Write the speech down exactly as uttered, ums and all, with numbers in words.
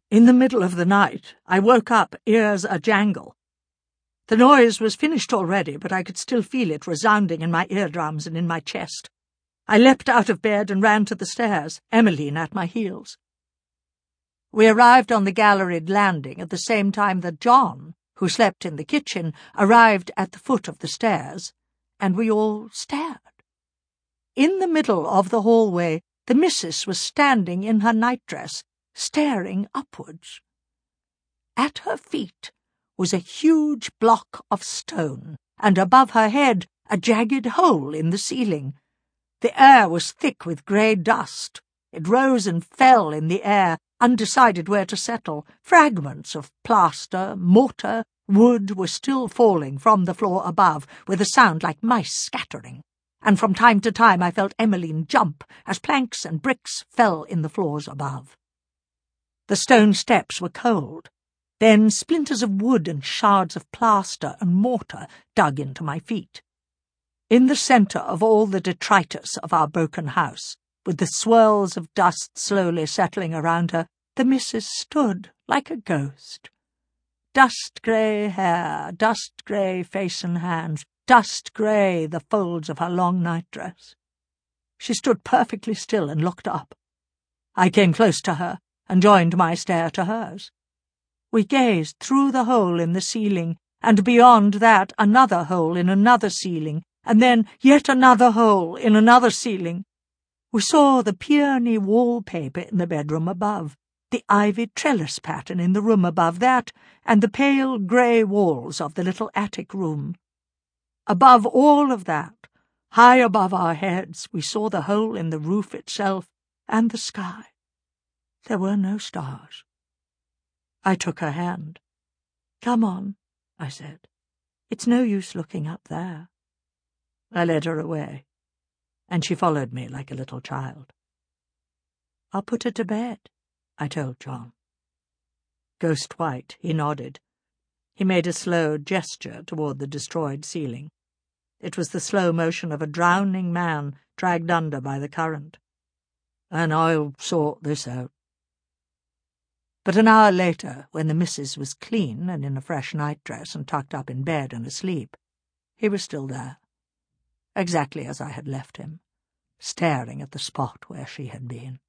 In the middle of the night, I woke up, ears a-jangle. The noise was finished already, but I could still feel it resounding in my eardrums and in my chest. I leapt out of bed and ran to the stairs, Emmeline at my heels. We arrived on the galleried landing at the same time that John, who slept in the kitchen, arrived at the foot of the stairs, and we all stared. In the middle of the hallway, the missus was standing in her nightdress, staring upwards. At her feet was a huge block of stone, and above her head a jagged hole in the ceiling. The air was thick with grey dust. It rose and fell in the air, undecided where to settle. Fragments of plaster, mortar, wood were still falling from the floor above, with a sound like mice scattering, and from time to time I felt Emmeline jump as planks and bricks fell in the floors above. The stone steps were cold. Then splinters of wood and shards of plaster and mortar dug into my feet. In the centre of all the detritus of our broken house, with the swirls of dust slowly settling around her, the missus stood like a ghost. Dust-grey hair, dust-grey face and hands, dust-grey the folds of her long nightdress. She stood perfectly still and looked up. I came close to her and joined my stare to hers. We gazed through the hole in the ceiling, and beyond that another hole in another ceiling, and then yet another hole in another ceiling. We saw the peony wallpaper in the bedroom above, the ivy trellis pattern in the room above that, and the pale grey walls of the little attic room. Above all of that, high above our heads, we saw the hole in the roof itself and the sky. There were no stars. I took her hand. "Come on," I said. "It's no use looking up there." I led her away, and she followed me like a little child. "I'll put her to bed," I told John. Ghost white, he nodded. He made a slow gesture toward the destroyed ceiling. It was the slow motion of a drowning man dragged under by the current. "And I'll sort this out." But an hour later, when the missus was clean and in a fresh nightdress and tucked up in bed and asleep, he was still there, exactly as I had left him, staring at the spot where she had been.